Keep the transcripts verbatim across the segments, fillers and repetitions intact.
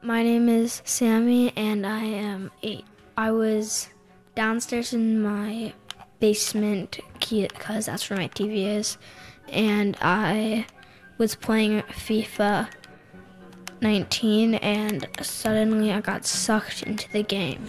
My name is Sammy, and I am eight. I was downstairs in my basement, because that's where my T V is, and I was playing FIFA nineteen, and suddenly I got sucked into the game.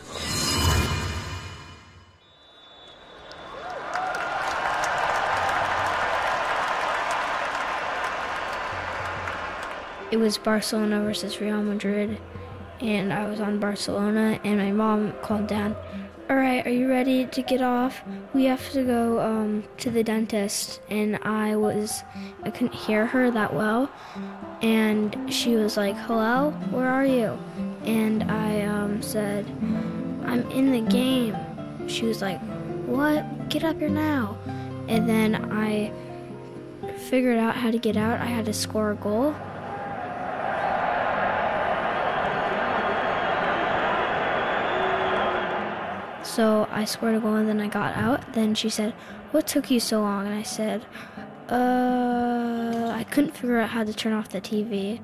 It was Barcelona versus Real Madrid, and I was on Barcelona, and my mom called down, "All right, are you ready to get off? We have to go um, to the dentist." And I was, I couldn't hear her that well, and she was like, "Hello, where are you?" And I um, said, "I'm in the game." She was like, "What? Get up here now." And then I figured out how to get out. I had to score a goal. So I scored a goal, and then I got out. Then she said, "What took you so long?" And I said, uh, I couldn't figure out how to turn off the T V.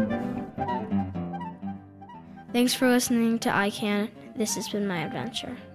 Thanks for listening to I Can. This has been my adventure.